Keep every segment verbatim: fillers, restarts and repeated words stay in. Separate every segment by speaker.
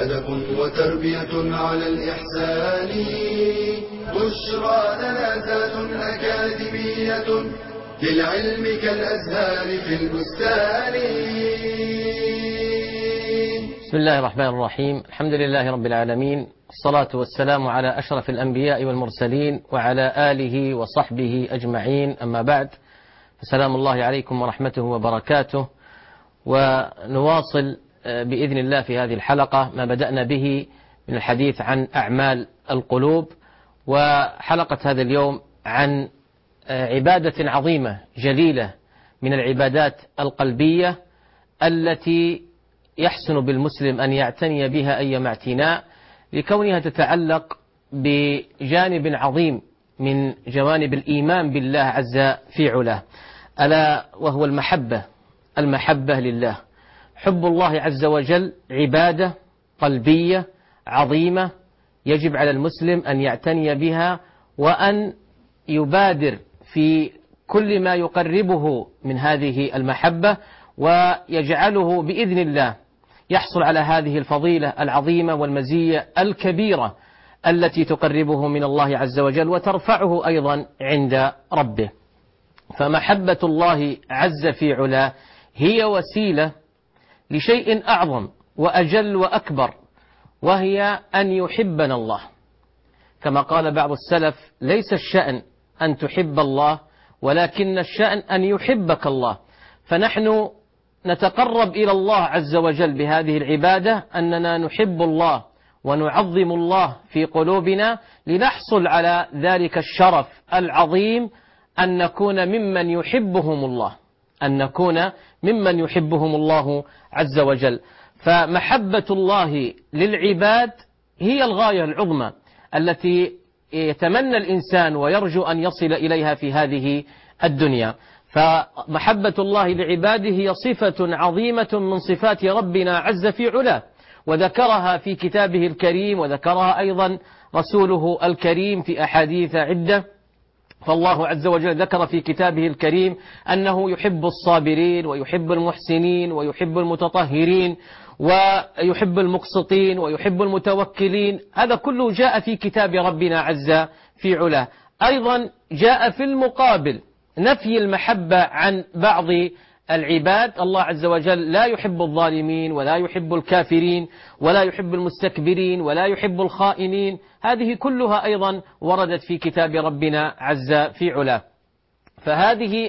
Speaker 1: أدب وتربية على الإحسان. بشرى لنا ذات أكاديمية للعلم كالأزهار في البستان.
Speaker 2: بسم الله الرحمن الرحيم. الحمد لله رب العالمين، الصلاة والسلام على أشرف الأنبياء والمرسلين وعلى آله وصحبه أجمعين، أما بعد، فسلام الله عليكم ورحمته وبركاته. ونواصل بإذن الله في هذه الحلقة ما بدأنا به من الحديث عن أعمال القلوب، وحلقة هذا اليوم عن عبادة عظيمة جليلة من العبادات القلبية التي يحسن بالمسلم أن يعتني بها أيما اعتناء، لكونها تتعلق بجانب عظيم من جوانب الإيمان بالله عز في علاه، ألا وهو المحبة المحبة لله. حب الله عز وجل عبادة قلبية عظيمة يجب على المسلم أن يعتني بها، وأن يبادر في كل ما يقربه من هذه المحبة، ويجعله بإذن الله يحصل على هذه الفضيلة العظيمة والمزية الكبيرة التي تقربه من الله عز وجل وترفعه أيضا عند ربه. فمحبة الله عز في علاه هي وسيلة لشيء أعظم وأجل وأكبر، وهي أن يحبنا الله. كما قال بعض السلف: ليس الشأن أن تحب الله، ولكن الشأن أن يحبك الله. فنحن نتقرب إلى الله عز وجل بهذه العبادة، أننا نحب الله ونعظم الله في قلوبنا، لنحصل على ذلك الشرف العظيم أن نكون ممن يحبهم الله، أن نكون ممن يحبهم الله عز وجل. فمحبة الله للعباد هي الغاية العظمى التي يتمنى الإنسان ويرجو أن يصل إليها في هذه الدنيا. فمحبة الله لعباده هي صفة عظيمة من صفات ربنا عز في علاه، وذكرها في كتابه الكريم، وذكرها أيضا رسوله الكريم في أحاديث عدة. فالله عز وجل ذكر في كتابه الكريم أنه يحب الصابرين ويحب المحسنين ويحب المتطهرين ويحب المقسطين ويحب المتوكلين. هذا كله جاء في كتاب ربنا عز في علاه. أيضا جاء في المقابل نفي المحبة عن بعض العباد. الله عز وجل لا يحب الظالمين ولا يحب الكافرين ولا يحب المستكبرين ولا يحب الخائنين. هذه كلها أيضا وردت في كتاب ربنا عز في علاه. فهذه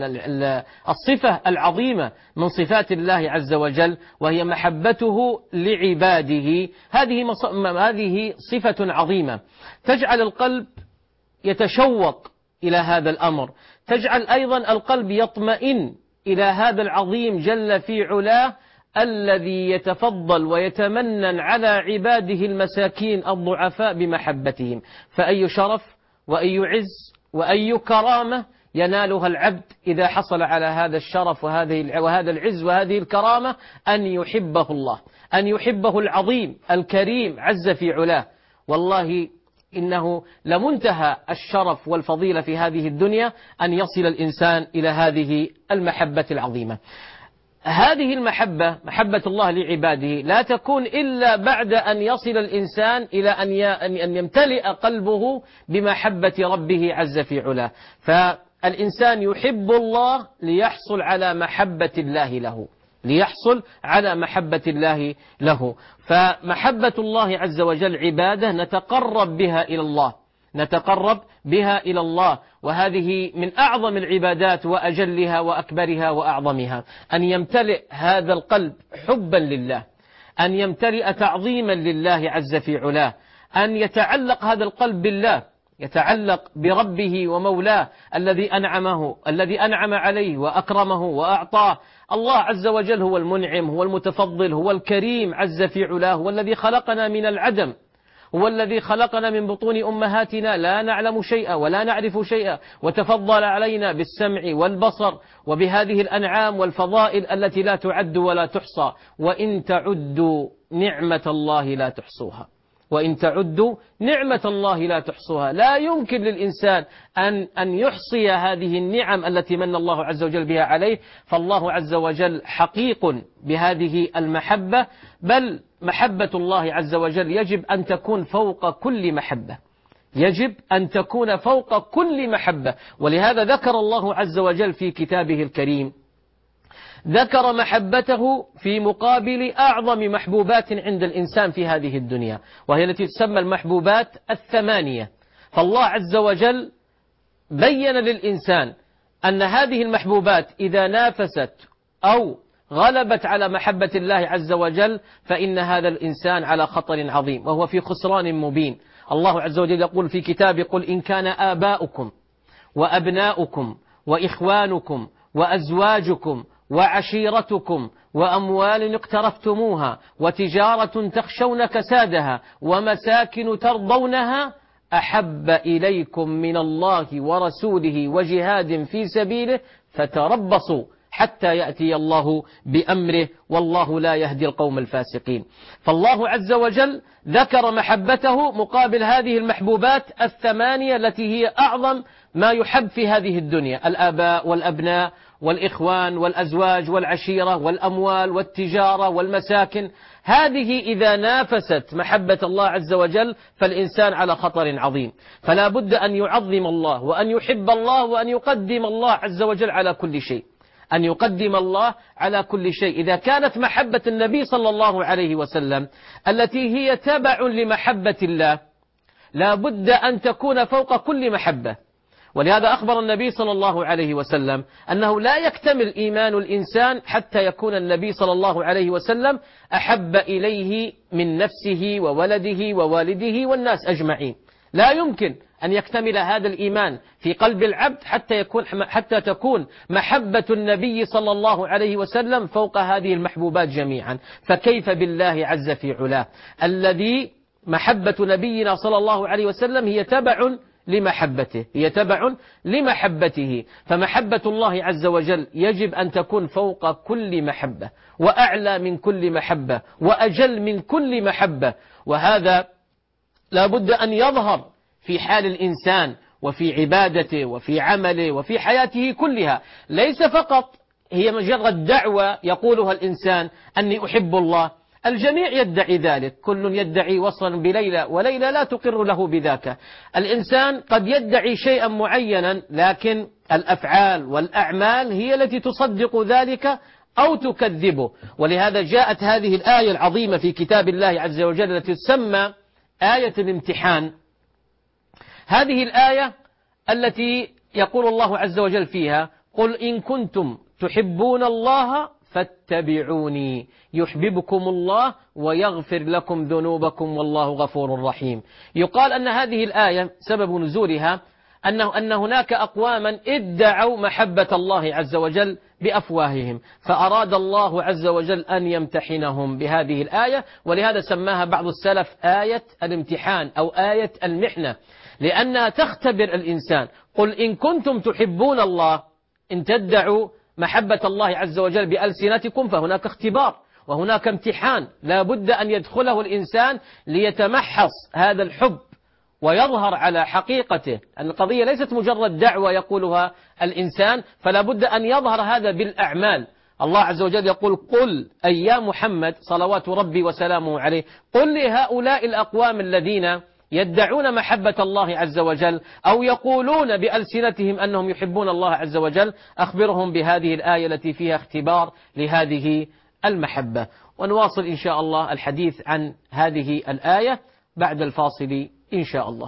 Speaker 2: الصفة العظيمة من صفات الله عز وجل، وهي محبته لعباده، هذه هذه صفة عظيمة تجعل القلب يتشوق إلى هذا الأمر، تجعل أيضا القلب يطمئن إلى هذا العظيم جل في علاه الذي يتفضل ويتمنن على عباده المساكين الضعفاء بمحبتهم. فأي شرف وأي عز وأي كرامة ينالها العبد إذا حصل على هذا الشرف وهذه وهذا العز وهذه الكرامة، أن يحبه الله، أن يحبه العظيم الكريم عز في علاه. والله إنه لمنتهى الشرف والفضيلة في هذه الدنيا أن يصل الإنسان إلى هذه المحبة العظيمة. هذه المحبة، محبة الله لعباده، لا تكون إلا بعد أن يصل الإنسان إلى أن يمتلئ قلبه بمحبة ربه عز في علاه. فالإنسان يحب الله ليحصل على محبة الله له، ليحصل على محبة الله له. فمحبة الله عز وجل عبادة نتقرب بها إلى الله، نتقرب بها إلى الله، وهذه من أعظم العبادات وأجلها وأكبرها وأعظمها، أن يمتلئ هذا القلب حبا لله، أن يمتلئ تعظيما لله عز في علاه، أن يتعلق هذا القلب بالله، يتعلق بربه ومولاه الذي أنعمه الذي أنعم عليه وأكرمه وأعطاه. الله عز وجل هو المنعم، هو المتفضل، هو الكريم عز في علاه، هو الذي خلقنا من العدم، هو الذي خلقنا من بطون أمهاتنا لا نعلم شيئا ولا نعرف شيئا، وتفضل علينا بالسمع والبصر وبهذه الأنعام والفضائل التي لا تعد ولا تحصى. وإن تعدوا نعمة الله لا تحصوها، وإن تعدوا نعمة الله لا تحصوها. لا يمكن للإنسان أن أن يحصي هذه النعم التي من الله عز وجل بها عليه. فالله عز وجل حقيق بهذه المحبة، بل محبة الله عز وجل يجب أن تكون فوق كل محبة، يجب أن تكون فوق كل محبة. ولهذا ذكر الله عز وجل في كتابه الكريم، ذكر محبته في مقابل أعظم محبوبات عند الإنسان في هذه الدنيا، وهي التي تسمى المحبوبات الثمانية. فالله عز وجل بين للإنسان أن هذه المحبوبات إذا نافست أو غلبت على محبة الله عز وجل فإن هذا الإنسان على خطر عظيم وهو في خسران مبين. الله عز وجل يقول في كتابه: قل إن كان آباؤكم وأبناؤكم وإخوانكم وأزواجكم وعشيرتكم وأموال اقترفتموها وتجارة تخشون كسادها ومساكن ترضونها أحب إليكم من الله ورسوله وجهاد في سبيله فتربصوا حتى يأتي الله بأمره والله لا يهدي القوم الفاسقين. فالله عز وجل ذكر محبته مقابل هذه المحبوبات الثمانية التي هي أعظم ما يحب في هذه الدنيا: الآباء والأبناء والإخوان والأزواج والعشيرة والأموال والتجارة والمساكن. هذه إذا نافست محبة الله عز وجل فالإنسان على خطر عظيم. فلا بد أن يعظم الله وأن يحب الله وأن يقدم الله عز وجل على كل شيء، أن يقدم الله على كل شيء. إذا كانت محبة النبي صلى الله عليه وسلم التي هي تبع لمحبة الله لا بد أن تكون فوق كل محبة. ولهذا أخبر النبي صلى الله عليه وسلم أنه لا يكتمل إيمان الإنسان حتى يكون النبي صلى الله عليه وسلم أحب إليه من نفسه وولده ووالده والناس أجمعين. لا يمكن أن يكتمل هذا الإيمان في قلب العبد حتى يكون حتى تكون محبة النبي صلى الله عليه وسلم فوق هذه المحبوبات جميعا. فكيف بالله عز في علاه الذي محبة نبينا صلى الله عليه وسلم هي تبع لمحبته، هي تبع لمحبته. فمحبة الله عز وجل يجب أن تكون فوق كل محبة وأعلى من كل محبة وأجل من كل محبة. وهذا لا بد أن يظهر في حال الإنسان وفي عبادته وفي عمله وفي حياته كلها. ليس فقط هي مجرد دعوة يقولها الإنسان أني أحب الله، الجميع يدعي ذلك، كل يدعي وصلا بليلى وليلى لا تقر له بذاك. الإنسان قد يدعي شيئا معينا لكن الأفعال والأعمال هي التي تصدق ذلك أو تكذبه. ولهذا جاءت هذه الآية العظيمة في كتاب الله عز وجل التي تسمى آية الامتحان. هذه الآية التي يقول الله عز وجل فيها: قل إن كنتم تحبون الله فاتبعوني يحببكم الله ويغفر لكم ذنوبكم والله غفور رحيم. يقال أن هذه الآية سبب نزولها أنه أن هناك أقواما ادعوا محبة الله عز وجل بأفواههم، فأراد الله عز وجل أن يمتحنهم بهذه الآية، ولهذا سماها بعض السلف آية الامتحان أو آية المحنة، لأنها تختبر الإنسان. قل إن كنتم تحبون الله، إن تدعوا محبة الله عز وجل بألسنتكم فهناك اختبار وهناك امتحان لا بد أن يدخله الإنسان ليتمحص هذا الحب ويظهر على حقيقته. القضية ليست مجرد دعوة يقولها الإنسان، فلا بد أن يظهر هذا بالأعمال. الله عز وجل يقول: قل أي يا محمد صلوات ربي وسلامه عليه، قل لهؤلاء الأقوام الذين يدعون محبة الله عز وجل أو يقولون بألسنتهم أنهم يحبون الله عز وجل، أخبرهم بهذه الآية التي فيها اختبار لهذه المحبة. ونواصل إن شاء الله الحديث عن هذه الآية بعد الفاصل إن شاء الله.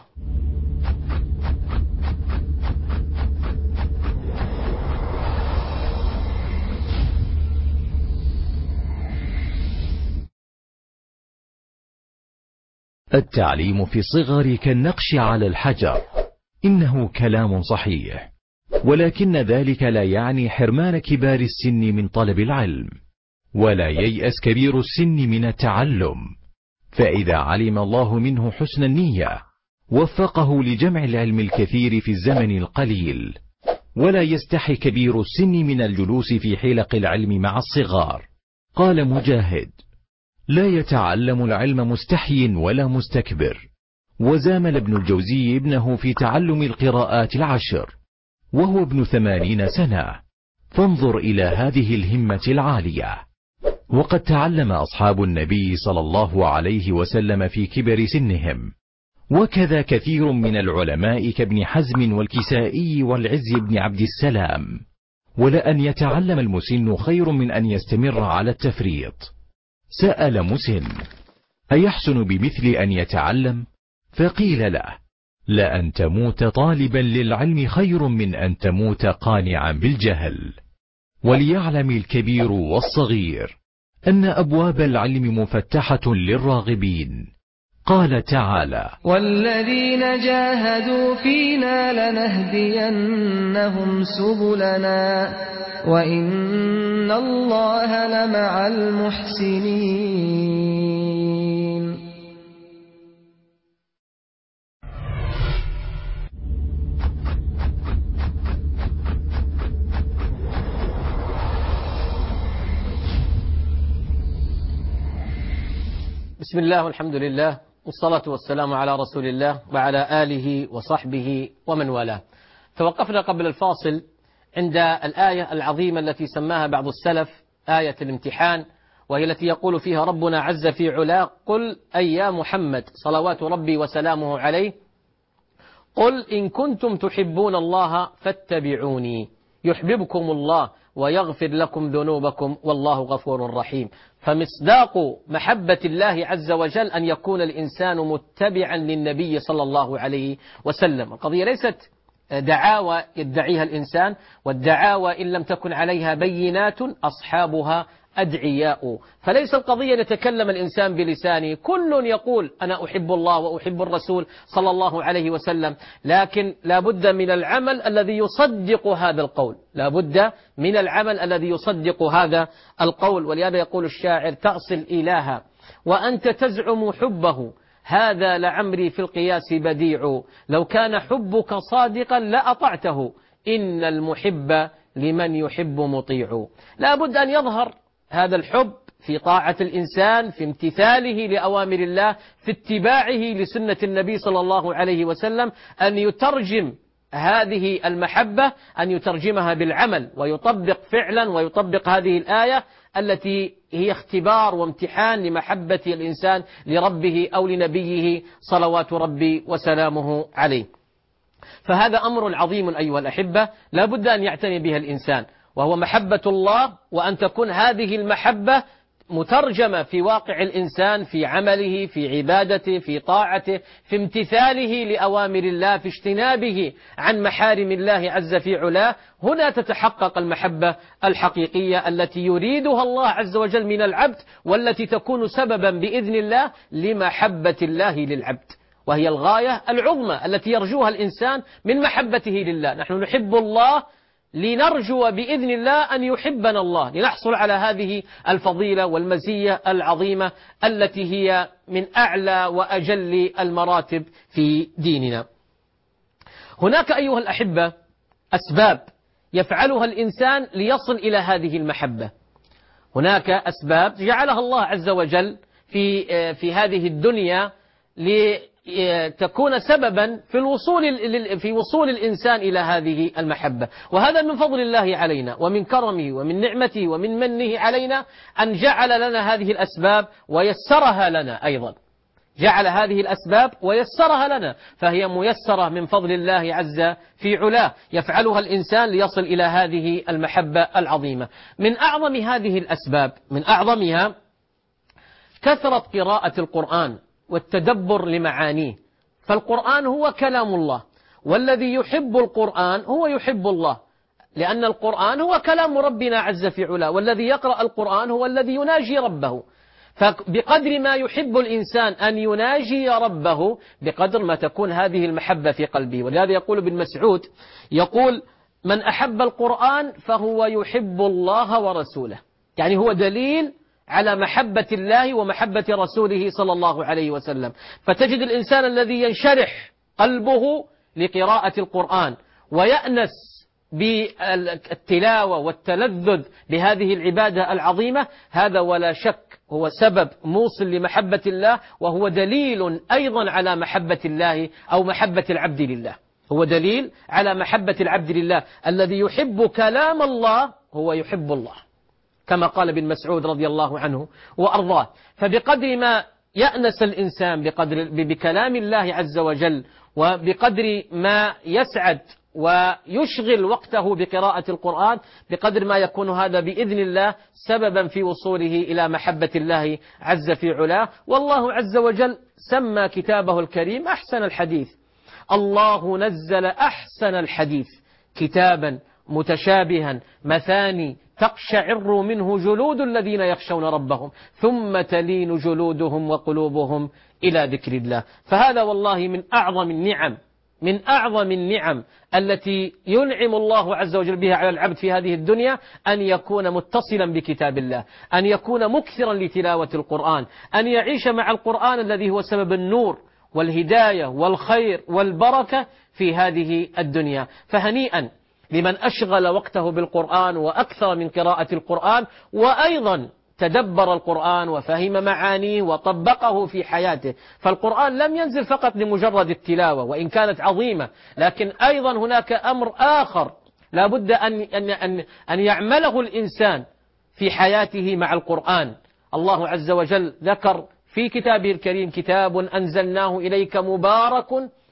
Speaker 3: التعليم في الصغر كالنقش على الحجر، إنه كلام صحيح، ولكن ذلك لا يعني حرمان كبار السن من طلب العلم، ولا ييأس كبير السن من التعلم، فإذا علم الله منه حسن النية وفقه لجمع العلم الكثير في الزمن القليل. ولا يستحي كبير السن من الجلوس في حلق العلم مع الصغار. قال مجاهد: لا يتعلم العلم مستحي ولا مستكبر. وزامل ابن الجوزي ابنه في تعلم القراءات العشر وهو ابن ثمانين سنة، فانظر إلى هذه الهمة العالية. وقد تعلم أصحاب النبي صلى الله عليه وسلم في كبر سنهم، وكذا كثير من العلماء كابن حزم والكسائي والعز بن عبد السلام. ولأن يتعلم المسن خير من أن يستمر على التفريط. سأل مسن: أيحسن بمثل أن يتعلم؟ فقيل له: لأن تموت طالبا للعلم خير من أن تموت قانعا بالجهل. وليعلم الكبير والصغير أن أبواب العلم مفتحة للراغبين. قال تعالى: والذين جاهدوا فينا لنهدينهم سبلنا وإن الله لمع المحسنين.
Speaker 2: بسم الله والحمد لله والصلاة والسلام على رسول الله وعلى آله وصحبه ومن والاه. توقفنا قبل الفاصل عند الآية العظيمة التي سماها بعض السلف آية الامتحان، وهي التي يقول فيها ربنا عز في علاه: قل أي يا محمد صلوات ربي وسلامه عليه، قل إن كنتم تحبون الله فاتبعوني يحببكم الله ويغفر لكم ذنوبكم والله غفور رحيم. فمصداق محبة الله عز وجل أن يكون الإنسان متبعا للنبي صلى الله عليه وسلم. القضية ليست دعاوى يدعيها الإنسان، والدعاوى إن لم تكن عليها بينات أصحابها أدعياء. فليس القضية يتكلم الإنسان بلسانه، كل يقول أنا أحب الله وأحب الرسول صلى الله عليه وسلم، لكن لا بد من العمل الذي يصدق هذا القول، لا بد من العمل الذي يصدق هذا القول. ولهذا يقول الشاعر: تعصي الإله وأنت تزعم حبه، هذا لعمري في القياس بديع، لو كان حبك صادقا لأطعته، إن المحب لمن يحب مطيع. لا بد أن يظهر هذا الحب في طاعة الإنسان، في امتثاله لأوامر الله، في اتباعه لسنة النبي صلى الله عليه وسلم، أن يترجم هذه المحبة، أن يترجمها بالعمل ويطبق فعلا ويطبق هذه الآية التي هي اختبار وامتحان لمحبة الإنسان لربه أو لنبيه صلوات ربي وسلامه عليه. فهذا أمر عظيم أيها الأحبة لا بد أن يعتني بها الإنسان، وهو محبة الله، وأن تكون هذه المحبة مترجمة في واقع الإنسان، في عمله، في عبادته، في طاعته، في امتثاله لأوامر الله، في اجتنابه عن محارم الله عز في علاه. هنا تتحقق المحبة الحقيقية التي يريدها الله عز وجل من العبد، والتي تكون سببا بإذن الله لمحبة الله للعبد، وهي الغاية العظمى التي يرجوها الإنسان من محبته لله. نحن نحب الله لنرجو بإذن الله أن يحبنا الله، لنحصل على هذه الفضيلة والمزية العظيمة التي هي من أعلى وأجل المراتب في ديننا. هناك أيها الأحبة أسباب يفعلها الإنسان ليصل إلى هذه المحبة. هناك أسباب جعلها الله عز وجل في في هذه الدنيا لتكون سببا في الوصول في وصول الإنسان إلى هذه المحبة، وهذا من فضل الله علينا ومن كرمه ومن نعمته ومن منه علينا أن جعل لنا هذه الأسباب ويسرها لنا أيضا، جعل هذه الأسباب ويسرها لنا، فهي ميسرة من فضل الله عز في علاه، يفعلها الإنسان ليصل إلى هذه المحبة العظيمة. من أعظم هذه الأسباب، من أعظمها كثرة قراءة القرآن والتدبر لمعانيه. فالقرآن هو كلام الله، والذي يحب القرآن هو يحب الله، لأن القرآن هو كلام ربنا عز في علاه، والذي يقرأ القرآن هو الذي يناجي ربه. فبقدر ما يحب الإنسان أن يناجي ربه بقدر ما تكون هذه المحبة في قلبه. ولهذا يقول ابن مسعود، يقول: من أحب القرآن فهو يحب الله ورسوله، يعني هو دليل على محبة الله ومحبة رسوله صلى الله عليه وسلم. فتجد الإنسان الذي ينشرح قلبه لقراءة القرآن ويأنس بالتلاوة والتلذذ بهذه العبادة العظيمة، هذا ولا شك هو سبب موصل لمحبة الله، وهو دليل أيضا على محبة الله أو محبة العبد لله، هو دليل على محبة العبد لله. الذي يحب كلام الله هو يحب الله، كما قال ابن مسعود رضي الله عنه وأرضاه. فبقدر ما يأنس الإنسان بقدر بكلام الله عز وجل، وبقدر ما يسعد ويشغل وقته بقراءة القرآن، بقدر ما يكون هذا بإذن الله سببا في وصوله إلى محبة الله عز في علاه. والله عز وجل سمى كتابه الكريم أحسن الحديث. الله نزل أحسن الحديث كتابا متشابها مثاني تقشعر منه جلود الذين يخشون ربهم ثم تلين جلودهم وقلوبهم إلى ذكر الله. فهذا والله من أعظم النعم من أعظم النعم التي ينعم الله عز وجل بها على العبد في هذه الدنيا، أن يكون متصلا بكتاب الله، أن يكون مكثرا لتلاوة القرآن، أن يعيش مع القرآن الذي هو سبب النور والهداية والخير والبركة في هذه الدنيا. فهنيئا لمن أشغل وقته بالقرآن وأكثر من قراءة القرآن، وأيضا تدبر القرآن وفهم معانيه وطبقه في حياته. فالقرآن لم ينزل فقط لمجرد التلاوة وإن كانت عظيمة، لكن أيضا هناك أمر آخر لا بد أن, أن, أن يعمله الإنسان في حياته مع القرآن. الله عز وجل ذكر في كتابه الكريم: كتاب أنزلناه إليك مبارك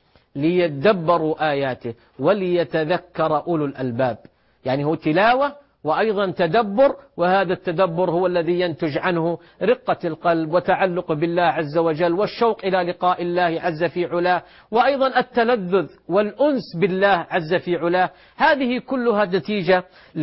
Speaker 2: ليدبروا آياته وليتذكر أولو الألباب. يعني هو تلاوة وأيضا تدبر، وهذا التدبر هو الذي ينتج عنه رقة القلب وتعلق بالله عز وجل والشوق إلى لقاء الله عز في علاه، وأيضا التلذذ والأنس بالله عز في علاه. هذه كلها نتيجة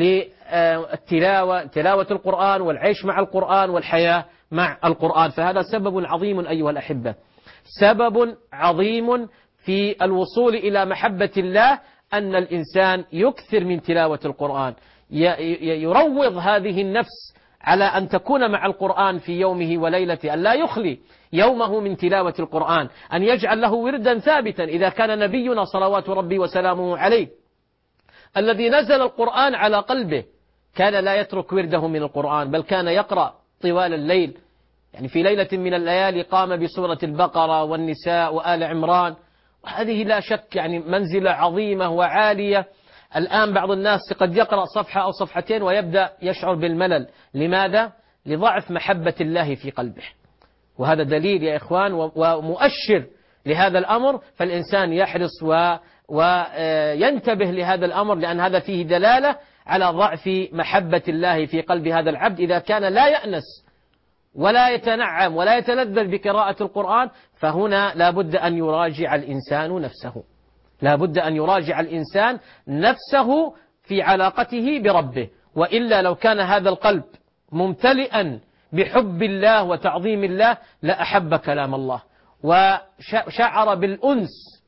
Speaker 2: للتلاوة، تلاوة القرآن والعيش مع القرآن والحياة مع القرآن. فهذا سبب عظيم أيها الأحبة، سبب عظيم في الوصول إلى محبة الله، أن الإنسان يكثر من تلاوة القرآن، يروض هذه النفس على أن تكون مع القرآن في يومه وليلته، أن لا يخلي يومه من تلاوة القرآن، أن يجعل له وردا ثابتا. إذا كان نبينا صلوات ربي وسلامه عليه الذي نزل القرآن على قلبه كان لا يترك ورده من القرآن، بل كان يقرأ طوال الليل. يعني في ليلة من الليالي قام بسورة البقرة والنساء وآل عمران، وهذه لا شك يعني منزلة عظيمة وعالية. الآن بعض الناس قد يقرأ صفحة أو صفحتين ويبدأ يشعر بالملل. لماذا؟ لضعف محبة الله في قلبه، وهذا دليل يا إخوان ومؤشر لهذا الأمر. فالإنسان يحرص وينتبه لهذا الأمر، لأن هذا فيه دلالة على ضعف محبة الله في قلب هذا العبد إذا كان لا يأنس ولا يتنعم ولا يتلذذ بقراءة القرآن. فهنا لا بد أن يراجع الإنسان نفسه، لا بد أن يراجع الإنسان نفسه في علاقته بربه، وإلا لو كان هذا القلب ممتلئا بحب الله وتعظيم الله لأحب كلام الله وشعر بالأنس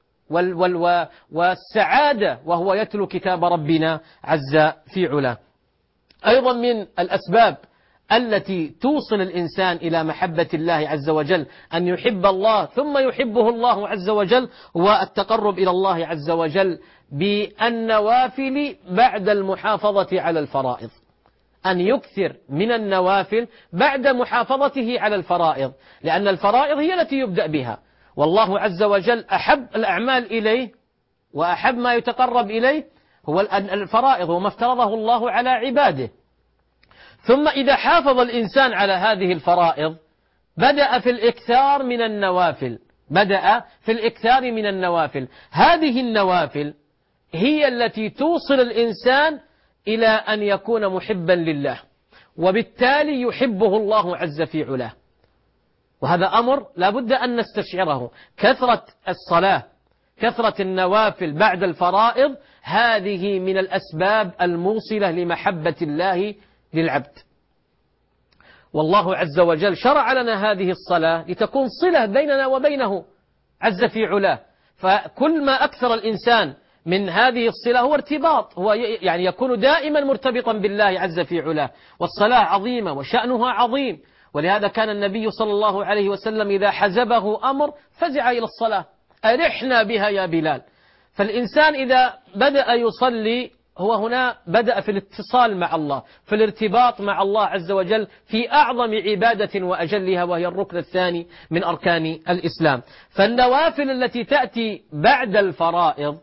Speaker 2: والسعادة وهو يتلو كتاب ربنا عز في علاه. أيضا من الأسباب التي توصل الإنسان إلى محبة الله عز وجل أن يحب الله ثم يحبه الله عز وجل، هو التقرب إلى الله عز وجل بالنوافل بعد المحافظة على الفرائض. أن يكثر من النوافل بعد محافظته على الفرائض، لأن الفرائض هي التي يبدأ بها، والله عز وجل أحب الأعمال إليه وأحب ما يتقرب إليه هو الفرائض وما افترضه الله على عباده. ثم إذا حافظ الإنسان على هذه الفرائض بدأ في الإكثار من النوافل، بدأ في الإكثار من النوافل. هذه النوافل هي التي توصل الإنسان إلى أن يكون محبا لله، وبالتالي يحبه الله عز في علاه. وهذا أمر لا بد أن نستشعره. كثرة الصلاة، كثرة النوافل بعد الفرائض، هذه من الأسباب الموصلة لمحبة الله للعبد. والله عز وجل شرع لنا هذه الصلاة لتكون صلة بيننا وبينه عز في علاه. فكل ما أكثر الإنسان من هذه الصلة هو ارتباط، هو يعني يكون دائما مرتبطا بالله عز في علاه. والصلاة عظيمة وشأنها عظيم، ولهذا كان النبي صلى الله عليه وسلم إذا حزبه أمر فزع إلى الصلاة: أرحنا بها يا بلال. فالإنسان إذا بدأ يصلي هو هنا بدأ في الاتصال مع الله، في الارتباط مع الله عز وجل في أعظم عبادة وأجلها، وهي الركن الثاني من أركان الإسلام. فالنوافل التي تأتي بعد الفرائض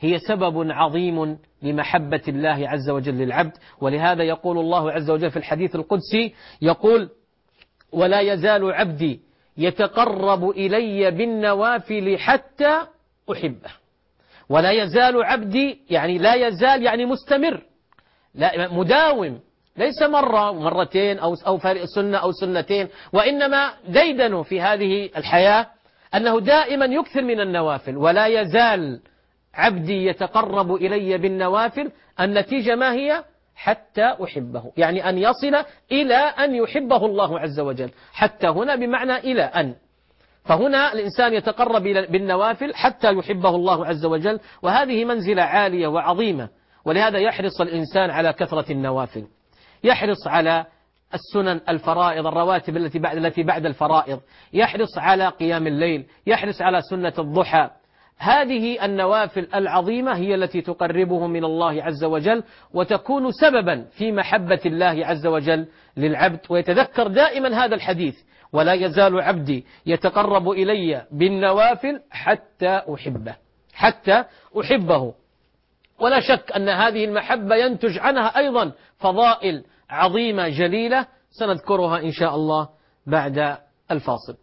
Speaker 2: هي سبب عظيم لمحبة الله عز وجل للعبد. ولهذا يقول الله عز وجل في الحديث القدسي، يقول: ولا يزال عبدي يتقرب إلي بالنوافل حتى أحبه. ولا يزال عبدي يعني لا يزال يعني مستمر، لا مداوم، ليس مرة مرتين أو أو سنة أو سنتين، وإنما ديدن في هذه الحياة أنه دائما يكثر من النوافل. ولا يزال عبدي يتقرب إلي بالنوافل، النتيجة ما هي؟ حتى أحبه، يعني أن يصل إلى أن يحبه الله عز وجل. حتى هنا بمعنى إلى أن، فهنا الإنسان يتقرب بالنوافل حتى يحبه الله عز وجل، وهذه منزلة عالية وعظيمة. ولهذا يحرص الإنسان على كثرة النوافل، يحرص على السنن الفرائض الرواتب التي بعد التي بعد الفرائض، يحرص على قيام الليل، يحرص على سنة الضحى. هذه النوافل العظيمة هي التي تقربه من الله عز وجل، وتكون سببا في محبة الله عز وجل للعبد. ويتذكر دائما هذا الحديث: ولا يزال عبدي يتقرب إلي بالنوافل حتى أحبه، حتى أحبه. ولا شك أن هذه المحبة ينتج عنها أيضا فضائل عظيمة جليلة سنذكرها إن شاء الله بعد الفاصل.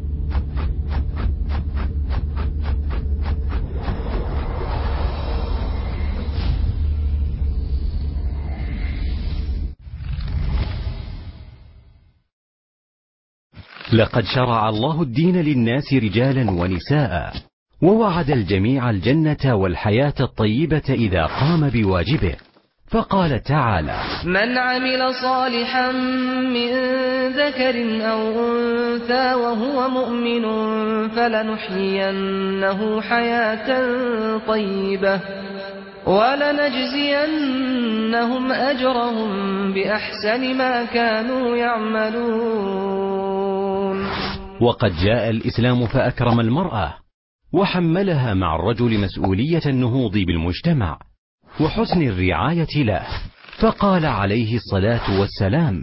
Speaker 3: لقد شرع الله الدين للناس رجالا ونساء، ووعد الجميع الجنة والحياة الطيبة إذا قام بواجبه، فقال تعالى:
Speaker 4: من عمل صالحا من ذكر أو أنثى وهو مؤمن فلنحيينه حياة طيبة ولنجزينهم أجرهم بأحسن ما كانوا يعملون.
Speaker 3: وقد جاء الإسلام فأكرم المرأة، وحملها مع الرجل مسؤولية النهوض بالمجتمع وحسن الرعاية له، فقال عليه الصلاة والسلام: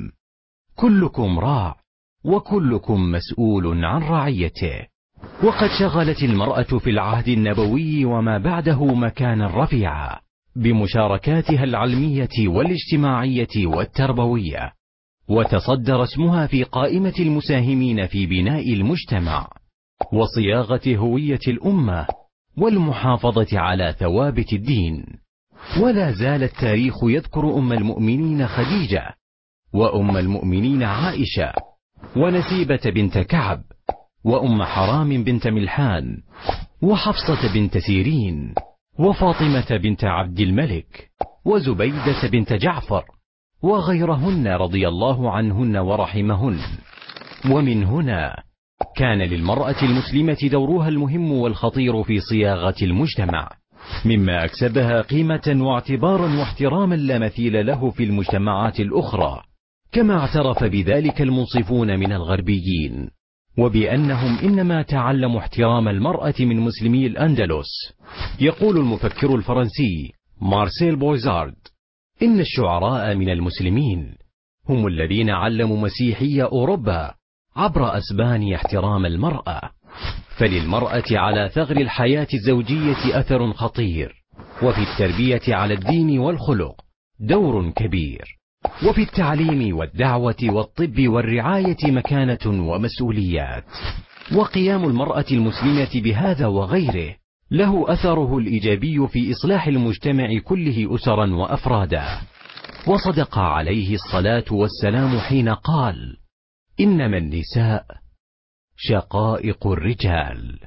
Speaker 3: كلكم راع وكلكم مسؤول عن رعيته. وقد شغلت المرأة في العهد النبوي وما بعده مكانا رفيعا بمشاركاتها العلمية والاجتماعية والتربوية، وتصدر اسمها في قائمة المساهمين في بناء المجتمع وصياغة هوية الأمة والمحافظة على ثوابت الدين. ولا زال التاريخ يذكر أم المؤمنين خديجة، وأم المؤمنين عائشة، ونسيبة بنت كعب، وأم حرام بنت ملحان، وحفصة بنت سيرين، وفاطمة بنت عبد الملك، وزبيدة بنت جعفر، وغيرهن رضي الله عنهن ورحمهن. ومن هنا كان للمرأة المسلمة دورها المهم والخطير في صياغة المجتمع، مما أكسبها قيمة واعتبارا واحتراما لا مثيل له في المجتمعات الأخرى، كما اعترف بذلك المنصفون من الغربيين، وبأنهم إنما تعلموا احترام المرأة من مسلمي الأندلس. يقول المفكر الفرنسي مارسيل بويزارد: إن الشعراء من المسلمين هم الذين علموا مسيحي أوروبا عبر أسبانيا احترام المرأة. فللمرأة على ثغر الحياة الزوجية أثر خطير، وفي التربية على الدين والخلق دور كبير، وفي التعليم والدعوة والطب والرعاية مكانة ومسؤوليات. وقيام المرأة المسلمة بهذا وغيره له أثره الإيجابي في إصلاح المجتمع كله أسرا وأفرادا. وصدق عليه الصلاة والسلام حين قال: إنما النساء شقائق الرجال.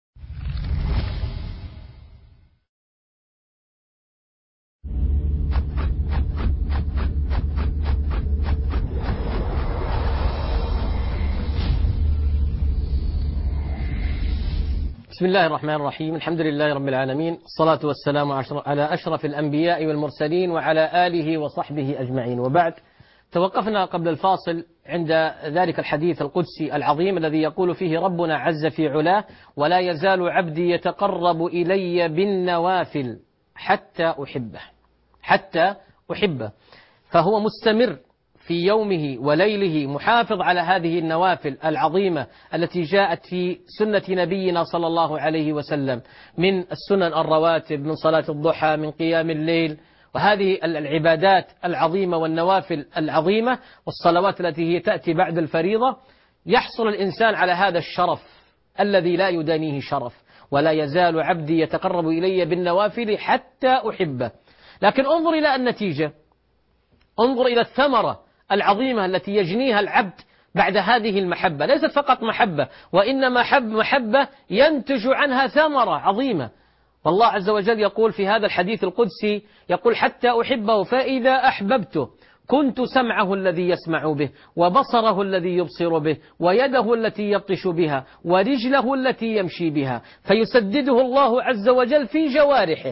Speaker 2: بسم الله الرحمن الرحيم. الحمد لله رب العالمين، الصلاة والسلام على أشرف الأنبياء والمرسلين وعلى آله وصحبه أجمعين، وبعد. توقفنا قبل الفاصل عند ذلك الحديث القدسي العظيم الذي يقول فيه ربنا عز في علاه: ولا يزال عبدي يتقرب إلي بالنوافل حتى أحبه، حتى أحبه. فهو مستمر في يومه وليله محافظ على هذه النوافل العظيمة التي جاءت في سنة نبينا صلى الله عليه وسلم من السنن الرواتب، من صلاة الضحى، من قيام الليل، وهذه العبادات العظيمة والنوافل العظيمة والصلوات التي هي تأتي بعد الفريضة، يحصل الإنسان على هذا الشرف الذي لا يدانيه شرف. ولا يزال عبدي يتقرب إلي بالنوافل حتى أحبه. لكن انظر إلى النتيجة، انظر إلى الثمرة العظيمة التي يجنيها العبد بعد هذه المحبة. ليست فقط محبة، وإنما حب محبة ينتج عنها ثمرة عظيمة. والله عز وجل يقول في هذا الحديث القدسي، يقول حتى أحبه فإذا أحببته كنت سمعه الذي يسمع به، وبصره الذي يبصر به، ويده التي يبطش بها، ورجله التي يمشي بها، فيسدده الله عز وجل في جوارحه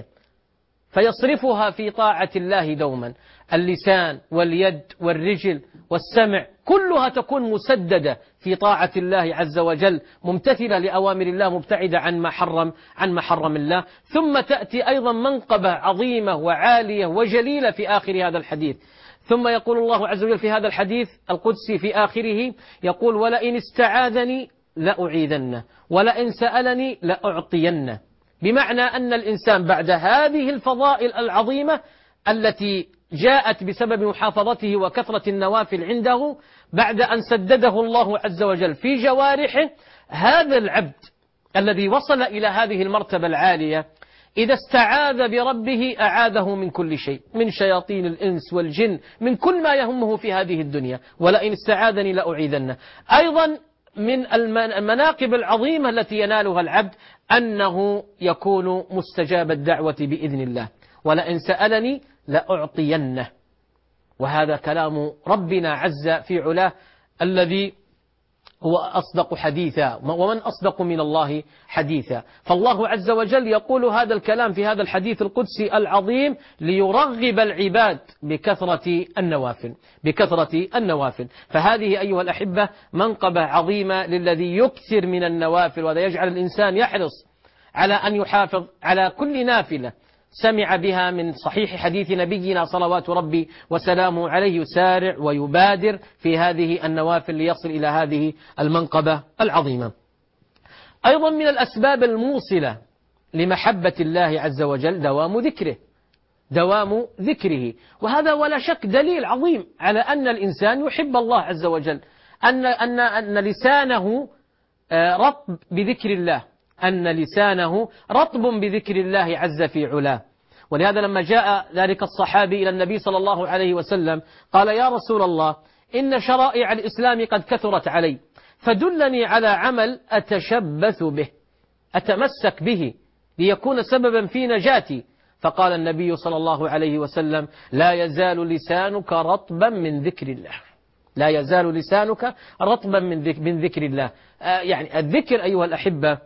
Speaker 2: فيصرفها في طاعة الله دوما. اللسان واليد والرجل والسمع كلها تكون مسددة في طاعة الله عز وجل، ممتثلة لأوامر الله، مبتعدة عن ما حرم عن ما حرم الله. ثم تأتي أيضا منقبة عظيمة وعالية وجليلة في آخر هذا الحديث. ثم يقول الله عز وجل في هذا الحديث القدسي في آخره، يقول ولئن استعاذني لأعيذنه ولئن سألني لأعطينه. بمعنى أن الإنسان بعد هذه الفضائل العظيمة التي جاءت بسبب محافظته وكثرة النوافل عنده، بعد أن سدده الله عز وجل في جوارحه، هذا العبد الذي وصل إلى هذه المرتبة العالية إذا استعاذ بربه أعاذه من كل شيء، من شياطين الإنس والجن، من كل ما يهمه في هذه الدنيا. ولئن استعاذني لأعيذنه. أيضا من المناقب العظيمة التي ينالها العبد أنه يكون مستجاب الدعوة بإذن الله. ولئن سألني لأعطينه. وهذا كلام ربنا عز في علاه الذي هو أصدق حديثا، ومن أصدق من الله حديثا. فالله عز وجل يقول هذا الكلام في هذا الحديث القدسي العظيم ليرغب العباد بكثرة النوافل بكثرة النوافل. فهذه أيها الأحبة منقبة عظيمة للذي يكثر من النوافل، وهذا يجعل الإنسان يحرص على أن يحافظ على كل نافلة سمع بها من صحيح حديث نبينا صلوات ربي وسلامه عليه، يسارع ويبادر في هذه النوافل ليصل إلى هذه المنقبة العظيمة. أيضا من الأسباب الموصلة لمحبة الله عز وجل دوام ذكره دوام ذكره وهذا ولا شك دليل عظيم على أن الإنسان يحب الله عز وجل، أن, أن, أن لسانه رطب بذكر الله أن لسانه رطب بذكر الله عز في علاه. ولهذا لما جاء ذلك الصحابي إلى النبي صلى الله عليه وسلم قال يا رسول الله إن شرائع الإسلام قد كثرت علي، فدلني على عمل أتشبث به أتمسك به ليكون سببا في نجاتي. فقال النبي صلى الله عليه وسلم لا يزال لسانك رطبا من ذكر الله لا يزال لسانك رطبا من ذكر الله. آه يعني الذكر أيها الأحبة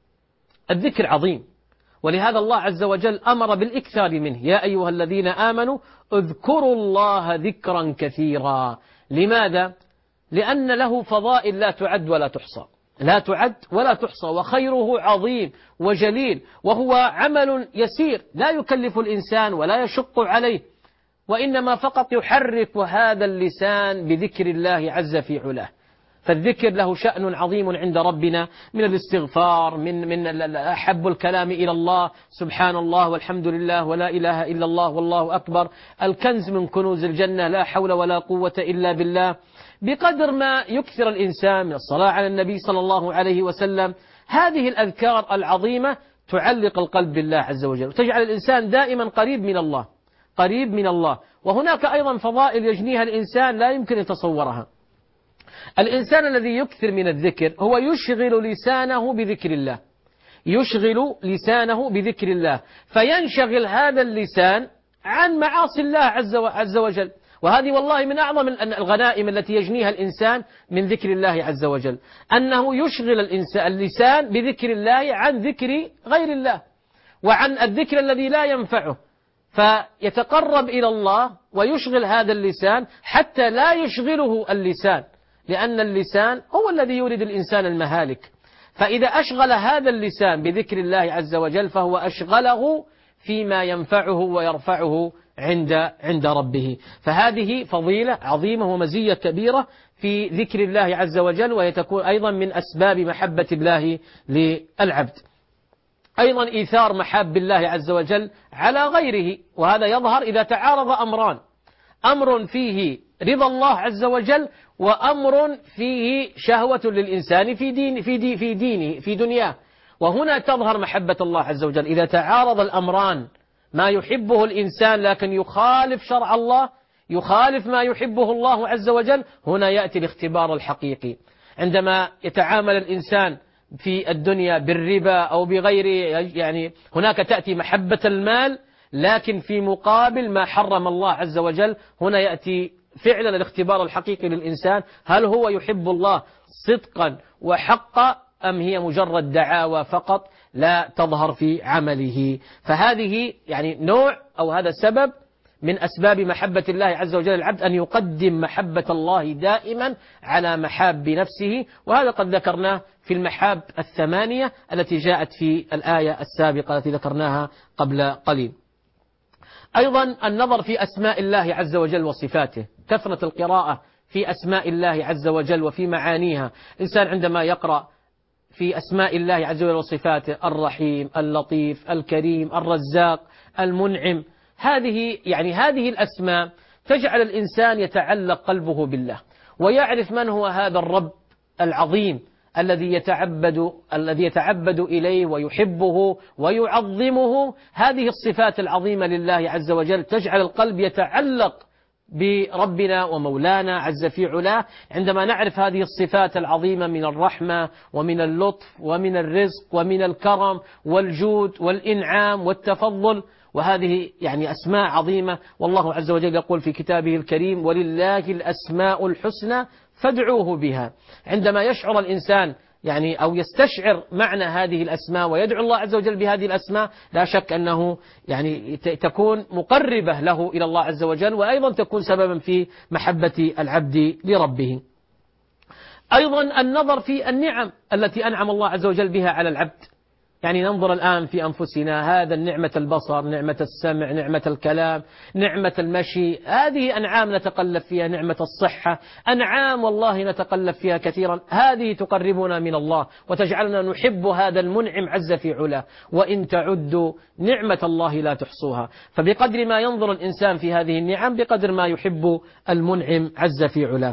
Speaker 2: الذكر عظيم، ولهذا الله عز وجل أمر بالإكثار منه. يا أيها الذين آمنوا اذكروا الله ذكرا كثيرا. لماذا؟ لأن له فضائل لا تعد ولا تحصى لا تعد ولا تحصى وخيره عظيم وجليل، وهو عمل يسير لا يكلف الإنسان ولا يشق عليه، وإنما فقط يحرك هذا اللسان بذكر الله عز في علاه. فالذكر له شأن عظيم عند ربنا من الاستغفار، من من أحب الكلام إلى الله سبحان الله والحمد لله ولا إله إلا الله والله أكبر، الكنز من كنوز الجنة لا حول ولا قوة إلا بالله. بقدر ما يكثر الإنسان من الصلاة على النبي صلى الله عليه وسلم، هذه الأذكار العظيمة تعلق القلب بالله عز وجل وتجعل الإنسان دائما قريب من الله قريب من الله. وهناك أيضا فضائل يجنيها الإنسان لا يمكن يتصورها. الإنسان الذي يكثر من الذكر هو يشغل لسانه بذكر الله يشغل لسانه بذكر الله فينشغل هذا اللسان عن معاصي الله عز وجل. وهذه والله من أعظم الغنائم التي يجنيها الإنسان من ذكر الله عز وجل، أنه يشغل الإنسان اللسان بذكر الله عن ذكر غير الله وعن الذكر الذي لا ينفعه، فيتقرب إلى الله ويشغل هذا اللسان حتى لا يشغله اللسان، لأن اللسان هو الذي يورد الإنسان المهالك. فإذا أشغل هذا اللسان بذكر الله عز وجل فهو أشغله فيما ينفعه ويرفعه عند عند ربه. فهذه فضيلة عظيمة ومزية كبيرة في ذكر الله عز وجل، وهي تكون أيضا من أسباب محبة الله للعبد. أيضا إيثار محاب الله عز وجل على غيره، وهذا يظهر إذا تعارض أمران: أمر فيه رضا الله عز وجل، وأمر فيه شهوة للإنسان في دين في دي في دينه في دنياه. وهنا تظهر محبة الله عز وجل إذا تعارض الأمران، ما يحبه الإنسان لكن يخالف شرع الله، يخالف ما يحبه الله عز وجل. هنا يأتي الاختبار الحقيقي، عندما يتعامل الإنسان في الدنيا بالربا أو بغيره، يعني هناك تأتي محبة المال لكن في مقابل ما حرم الله عز وجل. هنا يأتي فعلا الاختبار الحقيقي للإنسان: هل هو يحب الله صدقا وحقا، أم هي مجرد دعاوى فقط لا تظهر في عمله؟ فهذه يعني نوع أو هذا سبب من أسباب محبة الله عز وجل العبد، أن يقدم محبة الله دائما على محاب نفسه. وهذا قد ذكرناه في المحاب الثمانية التي جاءت في الآية السابقة التي ذكرناها قبل قليل. أيضا النظر في أسماء الله عز وجل وصفاته، كثرة القراءة في أسماء الله عز وجل وفي معانيها. الإنسان عندما يقرأ في أسماء الله عز وجل وصفاته: الرحيم، اللطيف، الكريم، الرزاق، المنعم، هذه يعني هذه الأسماء تجعل الإنسان يتعلق قلبه بالله، ويعرف من هو هذا الرب العظيم الذي يتعبد الذي يتعبد إليه ويحبه ويعظمه. هذه الصفات العظيمة لله عز وجل تجعل القلب يتعلق بربنا ومولانا عز في علاه. عندما نعرف هذه الصفات العظيمة من الرحمة ومن اللطف ومن الرزق ومن الكرم والجود والإنعام والتفضل، وهذه يعني أسماء عظيمة. والله عز وجل يقول في كتابه الكريم: ولله الأسماء الحسنى فادعوه بها. عندما يشعر الإنسان يعني أو يستشعر معنى هذه الأسماء ويدعو الله عز وجل بهذه الأسماء، لا شك أنه يعني تكون مقربة له إلى الله عز وجل، وأيضا تكون سببا في محبة العبد لربه. أيضا النظر في النعم التي أنعم الله عز وجل بها على العبد، يعني ننظر الآن في أنفسنا، هذا نعمة البصر، نعمة السمع، نعمة الكلام، نعمة المشي، هذه أنعام نتقلب فيها، نعمة الصحة، أنعام والله نتقلب فيها كثيرا. هذه تقربنا من الله وتجعلنا نحب هذا المنعم عز في علاه. وإن تعدوا نعمة الله لا تحصوها. فبقدر ما ينظر الإنسان في هذه النعم بقدر ما يحب المنعم عز في علاه.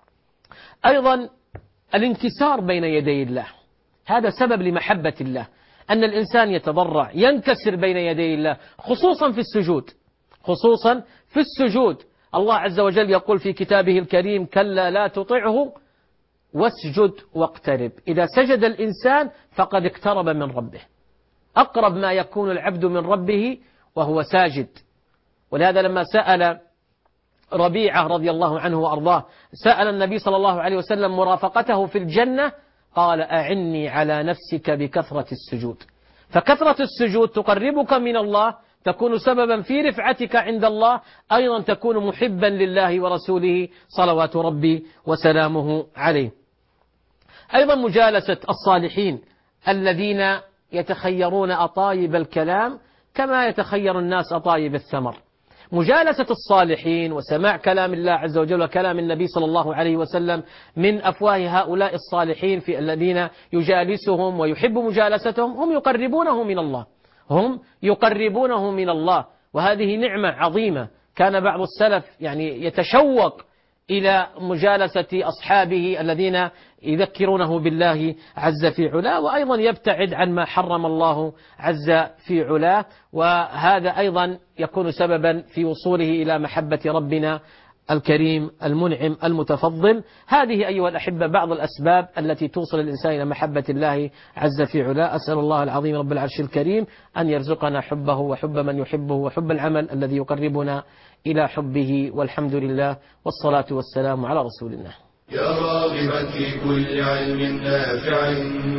Speaker 2: أيضا الانكسار بين يدي الله، هذا سبب لمحبة الله، أن الإنسان يتضرع ينكسر بين يدي الله، خصوصا في السجود خصوصا في السجود الله عز وجل يقول في كتابه الكريم: كلا لا تطعه واسجد واقترب. إذا سجد الإنسان فقد اقترب من ربه، أقرب ما يكون العبد من ربه وهو ساجد. ولهذا لما سأل ربيعة رضي الله عنه وأرضاه، سأل النبي صلى الله عليه وسلم مرافقته في الجنة، قال: أعني على نفسك بكثرة السجود. فكثرة السجود تقربك من الله، تكون سببا في رفعتك عند الله، أيضا تكون محبا لله ورسوله صلوات ربي وسلامه عليه. أيضا مجالسة الصالحين الذين يتخيرون أطايب الكلام كما يتخير الناس أطايب الثمر. مجالسة الصالحين وسماع كلام الله عز وجل وكلام النبي صلى الله عليه وسلم من أفواه هؤلاء الصالحين في الذين يجالسهم ويحب مجالستهم، هم يقربونه من الله هم يقربونه من الله وهذه نعمة عظيمة. كان بعض السلف يعني يتشوق إلى مجالسة أصحابه الذين يذكرونه بالله عز في علاه، وأيضا يبتعد عن ما حرم الله عز في علاه، وهذا أيضا يكون سببا في وصوله إلى محبة ربنا الكريم المنعم المتفضل. هذه أيها الأحبة بعض الأسباب التي توصل الإنسان إلى محبة الله عز في علاه. أسأل الله العظيم رب العرش الكريم أن يرزقنا حبه وحب من يحبه وحب العمل الذي يقربنا إلى حبه، والحمد لله والصلاة والسلام على رسول الله.
Speaker 1: يا راغبا في كل علم نافع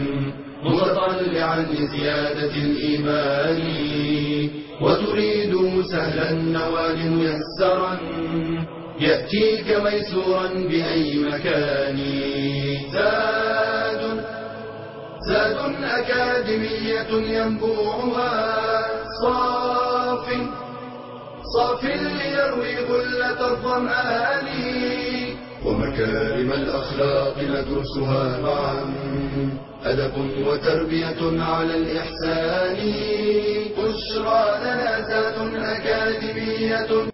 Speaker 1: متطلعا لزيادة الإيمان وتريد سهلا النوال ميسرا يأتيك ميسورا بأي مكان. زاد زاد أكاديمية ينبوعها صاف صاف ليروي غلة الظمآن ومكارم الأخلاق ندرسها معا أدب وتربية على الإحسان بشرى لنا ذات أكاديمية